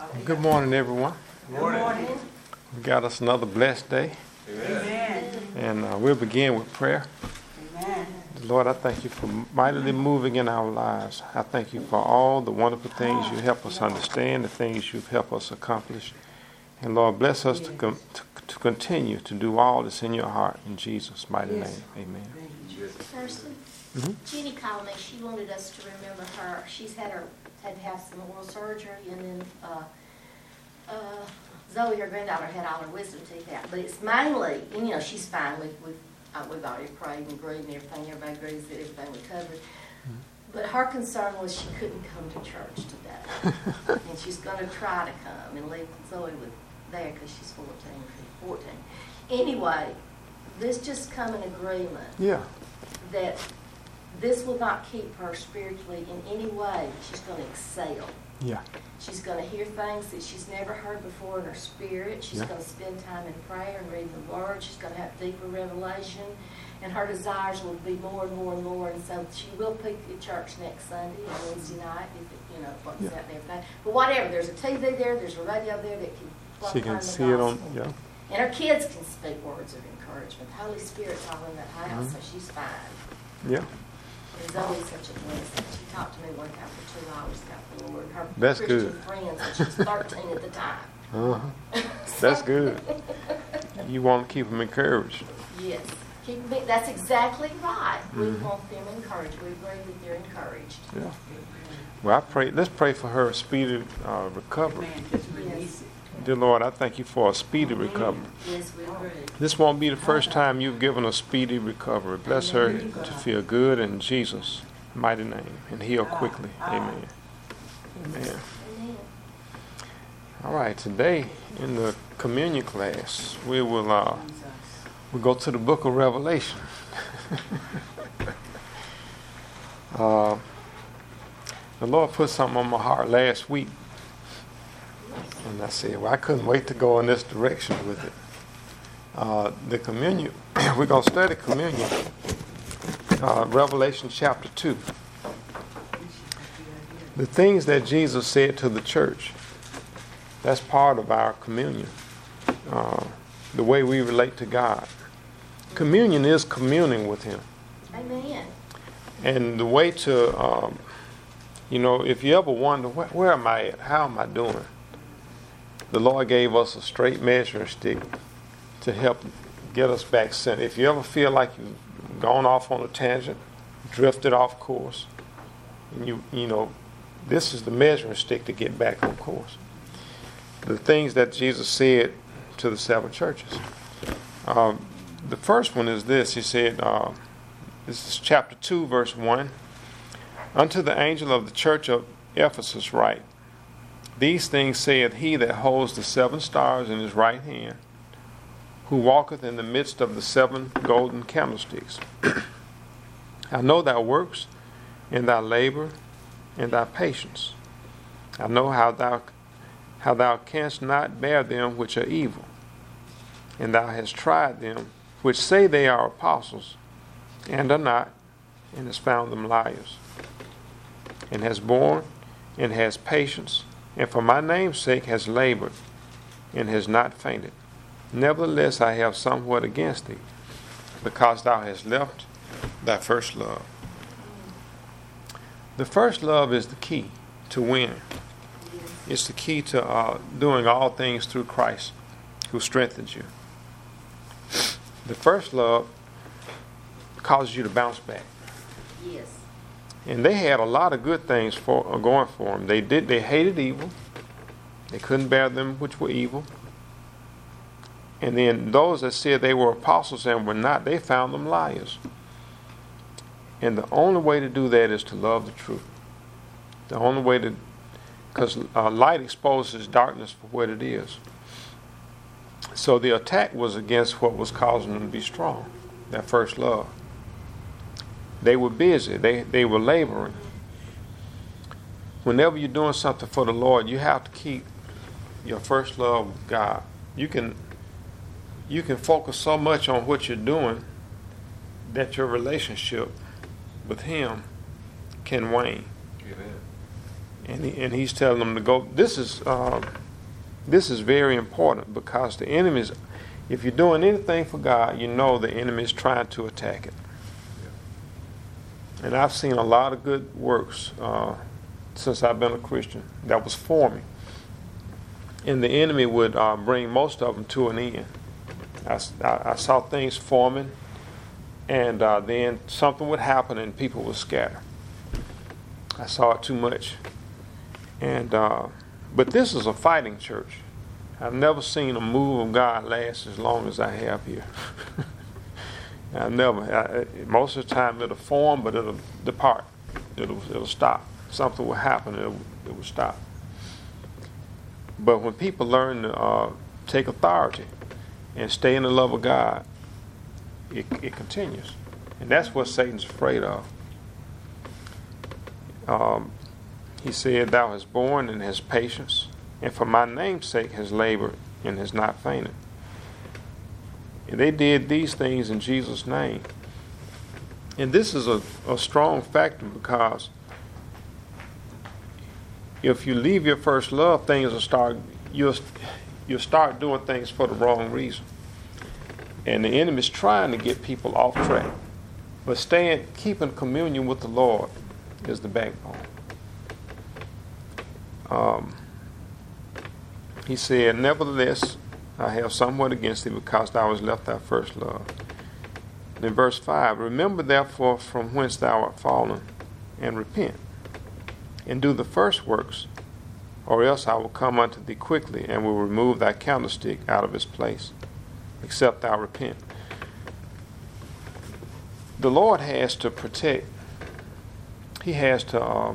Good morning, everyone. Good morning. We got us another blessed day. Amen. And we'll begin with prayer. Amen. Lord, I thank you for mightily moving in our lives. I thank you for all the wonderful things you help us understand, the things you've helped us accomplish. And Lord, bless us to continue to do all that's in your heart. In Jesus' mighty name, amen. Person, Jenny called me. She wanted us to remember her. She's had to have some oral surgery, and then Zoe, her granddaughter, had all her wisdom teeth out. But it's mainly, and she's fine. We've already prayed and agreed and everything. Everybody agrees that everything recovered. But her concern was she couldn't come to church today, and she's going to try to come and leave Zoe there because she's 14. Anyway, let's just come in agreement. Yeah. That this will not keep her spiritually in any way. She's going to excel. Yeah. She's going to hear things that she's never heard before in her spirit. She's going to spend time in prayer and reading the Word. She's going to have deeper revelation. And her desires will be more and more and more. And so she will pick at church next Sunday and Wednesday night, what's out there. But whatever, there's a TV there, there's a radio there that can plug She can see it on, yeah. And her kids can speak words of encouragement. The Holy Spirit's all in that house, so she's fine. Yeah. And Zoe's such a blessing. She talked to me one time for 2 hours about the Lord. Her That's Christian good. friends, and she was 13 at the time. Uh-huh. That's good. You want to keep them encouraged. Yes. That's exactly right. We want them encouraged. We agree that they're encouraged. Yeah. Well, let's pray for her speedy recovery. Yes. Dear Lord, I thank you for a speedy recovery. Yes, we agree. This won't be the first time you've given a speedy recovery. Bless her to feel good in Jesus' mighty name and heal quickly. Amen. Amen. Amen. All right, today in the communion class, we will we'll go to the book of Revelation. The Lord put something on my heart last week. And I said, well, I couldn't wait to go in this direction with it. The communion, we're going to study communion, Revelation chapter 2. The things that Jesus said to the church, that's part of our communion, the way we relate to God. Communion is communing with Him. Amen. And the way to, if you ever wonder, where am I at? How am I doing? The Lord gave us a straight measuring stick to help get us back centered. If you ever feel like you've gone off on a tangent, drifted off course, and this is the measuring stick to get back on course. The things that Jesus said to the 7 churches. The first one is this. He said, this is chapter 2, verse 1. Unto the angel of the church of Ephesus write, these things saith he that holds the 7 stars in his right hand, who walketh in the midst of the 7 golden candlesticks. I know thy works, and thy labor, and thy patience. I know how thou canst not bear them which are evil, and thou hast tried them which say they are apostles, and are not, and hast found them liars, and has borne, and has patience, and for my name's sake has labored, and has not fainted. Nevertheless, I have somewhat against thee, because thou hast left thy first love. The first love is the key to win. It's the key to doing all things through Christ, who strengthens you. The first love causes you to bounce back. Yes. And they had a lot of good things going for them. They hated evil. They couldn't bear them which were evil. And then those that said they were apostles and were not, they found them liars. And the only way to do that is to love the truth. The only way to, because light exposes darkness for what it is. So the attack was against what was causing them to be strong, that first love. They were busy. They were laboring. Whenever you're doing something for the Lord, you have to keep your first love with God. You can focus so much on what you're doing that your relationship with Him can wane. Amen. and he's telling them to go. This is very important because the enemy's, if you're doing anything for God, you know the enemy is trying to attack it. And I've seen a lot of good works since I've been a Christian that was forming. And the enemy would bring most of them to an end. I saw things forming, and then something would happen and people would scatter. I saw it too much. And but this is a fighting church. I've never seen a move of God last as long as I have here. Most of the time it'll form, but it'll depart. It'll stop. Something will happen, it will stop. But when people learn to take authority and stay in the love of God, it continues. And that's what Satan's afraid of. He said, "Thou hast borne and hast patience, and for my name's sake has labored and has not fainted." And they did these things in Jesus' name. And this is a strong factor, because if you leave your first love, things will start. You'll start doing things for the wrong reason. And the enemy's trying to get people off track. But keeping communion with the Lord is the backbone. He said, "Nevertheless, I have somewhat against thee, because thou hast left thy first love." And in verse 5, "Remember therefore from whence thou art fallen, and repent, and do the first works, or else I will come unto thee quickly, and will remove thy candlestick out of its place, except thou repent." The Lord has to protect. He has the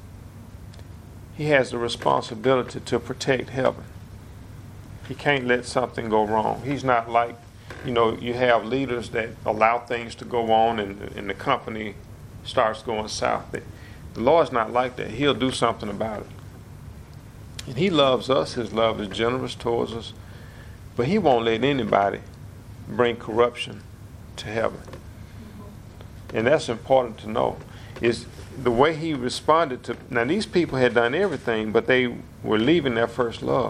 responsibility to protect heaven. He can't let something go wrong. He's not like, you have leaders that allow things to go on and the company starts going south. The Lord's not like that. He'll do something about it. And He loves us. His love is generous towards us. But He won't let anybody bring corruption to heaven. And that's important to know. Is the way He responded to. Now, these people had done everything, but they were leaving their first love.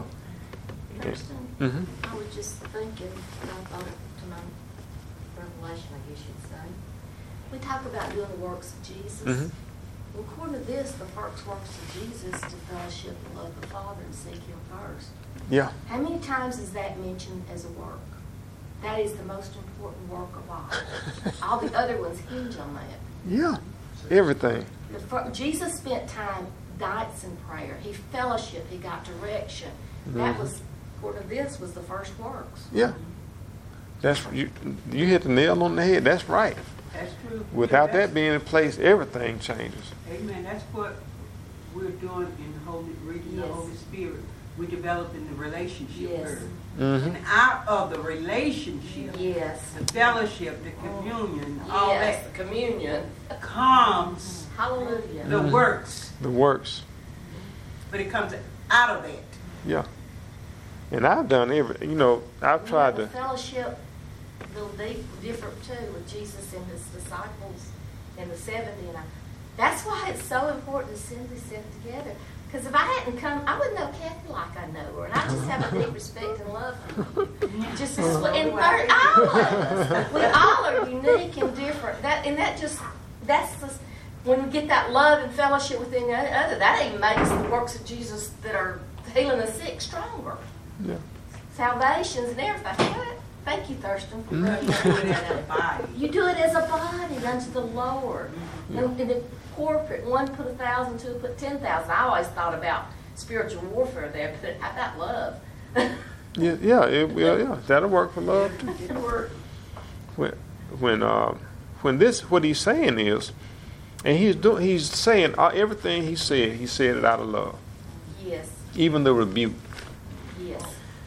I was just thinking, I thought to my revelation, I guess you'd say. We talk about doing the works of Jesus. Well, according to this, the first works of Jesus is to fellowship and love the Father and seek Him first. Yeah. How many times is that mentioned as a work? That is the most important work of all. All the other ones hinge on that. Yeah. Everything. Jesus spent time, nights in prayer. He fellowshiped. He got direction. That was, according to this, was the first works. Yeah. That's you hit the nail on the head. That's right. That's true. Without that being in place, everything changes. Amen. That's what we're doing in reading the Holy Spirit. We're developing the relationship first. And out of the relationship, the fellowship, the communion, all that, the communion, comes hallelujah, the works. The works. But it comes out of that. Yeah. And I've done I've tried to. Fellowship, different too, with Jesus and His disciples and the 70. That's why it's so important to simply sit together. Because if I hadn't come, I wouldn't know Kathy like I know her, and I just have a deep respect and love for you. Just as, and all of us, we all are unique and different. That's just when we get that love and fellowship with the other, that even makes the works of Jesus that are healing the sick stronger. Yeah. Salvations and everything. Thank you, Thurston, for bringing that. You do it as a body unto the Lord. And the corporate, one put 1,000, two put 10,000. I always thought about spiritual warfare there, but how about love? Yeah. That'll work for love too. It'll work. When what he's saying is, and he's saying everything he said it out of love. Yes. Even the rebuke. Yes.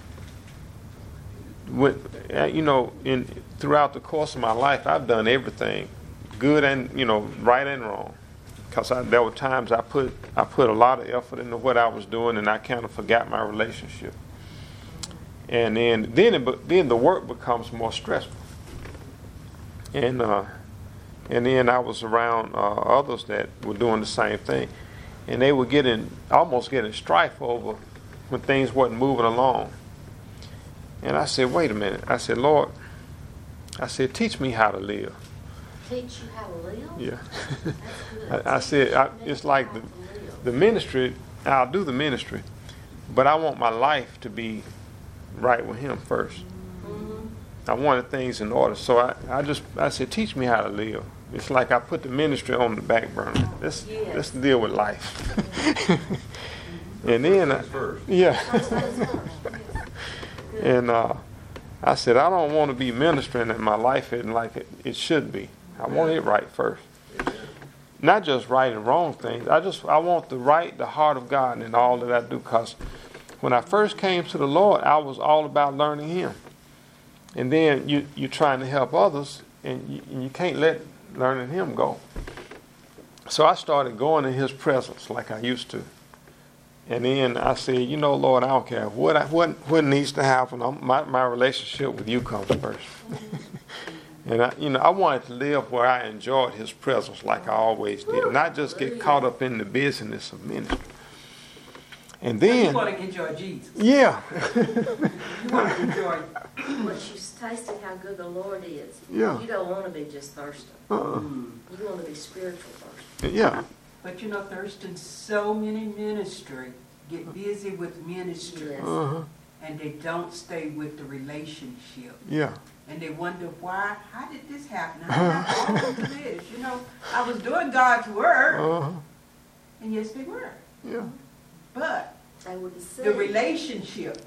Throughout the course of my life, I've done everything, good and right and wrong, because there were times I put a lot of effort into what I was doing, and I kind of forgot my relationship. And then the work becomes more stressful. And then I was around others that were doing the same thing, and they were almost getting strife over when things wasn't moving along. And I said, wait a minute. I said, Lord, I said, teach me how to live. Teach you how to live? Yeah. That's good. I said, it's like the ministry, I'll do the ministry, but I want my life to be right with him first. Mm-hmm. I wanted things in order. So I said, teach me how to live. It's like I put the ministry on the back burner. Let's deal with life. And then, and I said, I don't want to be ministering and my life isn't like it should be. I want it right first. Not just right and wrong things. I want the heart of God in all that I do. Because when I first came to the Lord, I was all about learning him. And then you're trying to help others, and you can't let learning him go. So I started going in his presence like I used to. And then I said, Lord, I don't care what needs to happen. My relationship with you comes first. And I wanted to live where I enjoyed his presence like I always did, not just get caught up in the business of ministry. And then you want to enjoy Jesus. Yeah. You want to enjoy. Once you've tasted how good the Lord is, Yeah. you don't want to be just thirsty. You want to be spiritual thirsty. Yeah. But Thurston, so many ministry get busy with ministry, Uh-huh. and they don't stay with the relationship. Yeah. And they wonder why. How did this happen? How did I fall into this? I was doing God's work, Uh-huh. and yes, they were. Yeah. But They were deceived. the relationship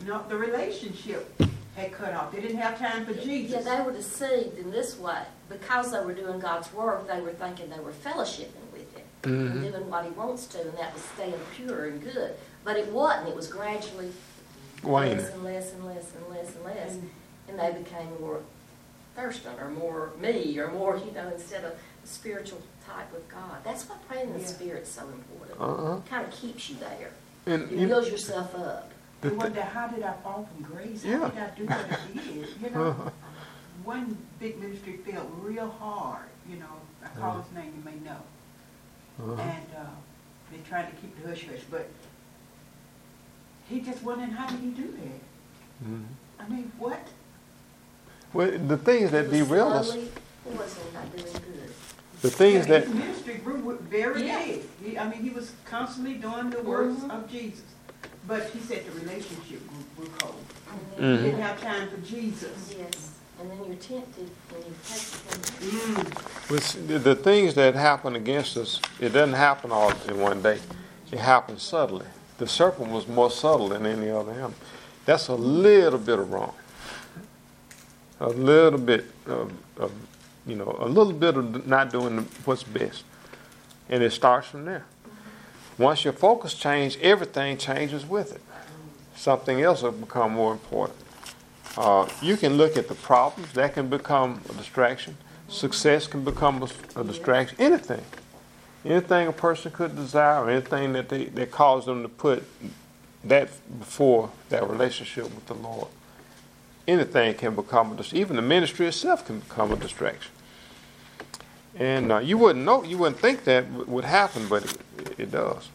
had cut off. They didn't have time for Yeah, Jesus. they were deceived in this way. Because they were doing God's work, they were thinking they were fellowshipping with him and doing what he wants to, and that was staying pure and good. But it wasn't. It was gradually Waning. less and less and less and less and less. And they became more Thurston or more me or more, instead of the spiritual type with God. That's why praying in the Spirit's so important. Uh-huh. It kind of keeps you there. And It builds yourself up. They wonder, how did I fall from grace? Yeah. How did I do what I did? Uh-huh. One big ministry felt real hard. I call his name, you may know. Uh-huh. And they tried to keep the hush-hush, but he just wondering, how did he do that? Mhm. I mean, what? Well, the things that derail us, Slowly, it wasn't not doing good. the things that, his ministry grew very Yeah. big. He was constantly doing the works of Jesus. But he said the relationship grew cold. And then, He didn't have time for Jesus. Yes. And then you're tempted when you take him. with the things that happen against us, it doesn't happen all in one day. It happens subtly. The serpent was more subtle than any other animal. That's a little bit of wrong. A little bit of a little bit of not doing what's best. And it starts from there. Once your focus changes, everything changes with it. Something else will become more important. You can look at the problems. That can become a distraction. Success can become a distraction. Anything. Anything a person could desire, or anything that caused them to put that before that relationship with the Lord. Anything can become a distraction. Even the ministry itself can become a distraction. And you wouldn't think that would happen, but it does.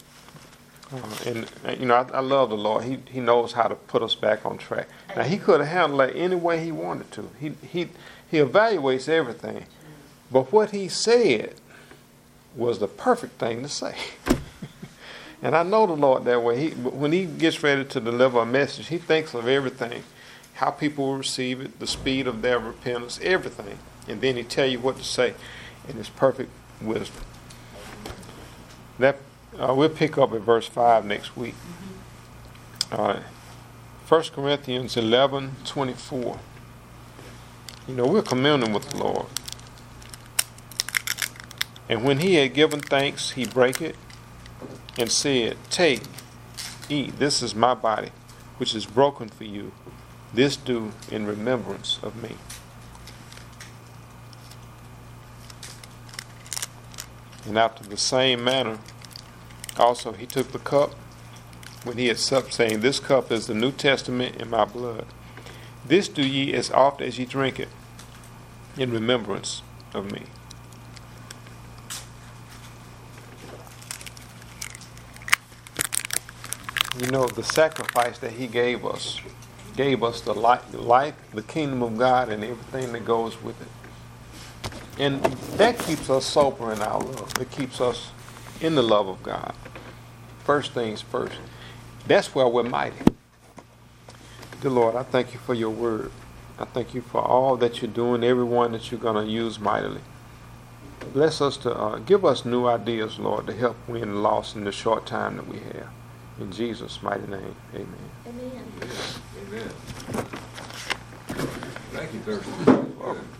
I love the Lord. He knows how to put us back on track. Now, he could have handled it any way he wanted to. He evaluates everything. But what he said was the perfect thing to say. And I know the Lord that way. When he gets ready to deliver a message, he thinks of everything, how people will receive it, the speed of their repentance, everything. And then he tell you what to say in his perfect wisdom. We'll pick up at verse 5 next week. 1 Corinthians 11:24. We're communing with the Lord. And when he had given thanks, he brake it and said, "Take, eat, this is my body, which is broken for you. This do in remembrance of me." And after the same manner, also he took the cup when he had supped, saying, "This cup is the New Testament in my blood. This do ye as oft as ye drink it, in remembrance of me." You know, the sacrifice that he gave us the life, the kingdom of God, and everything that goes with it. And that keeps us sober in our love. It keeps us in the love of God. First things first. That's where we're mighty. Dear Lord, I thank you for your word. I thank you for all that you're doing, everyone that you're going to use mightily. Bless us to give us new ideas, Lord, to help win the loss in the short time that we have. In Jesus' mighty name, amen. Amen. Amen. Thank you, Thurston.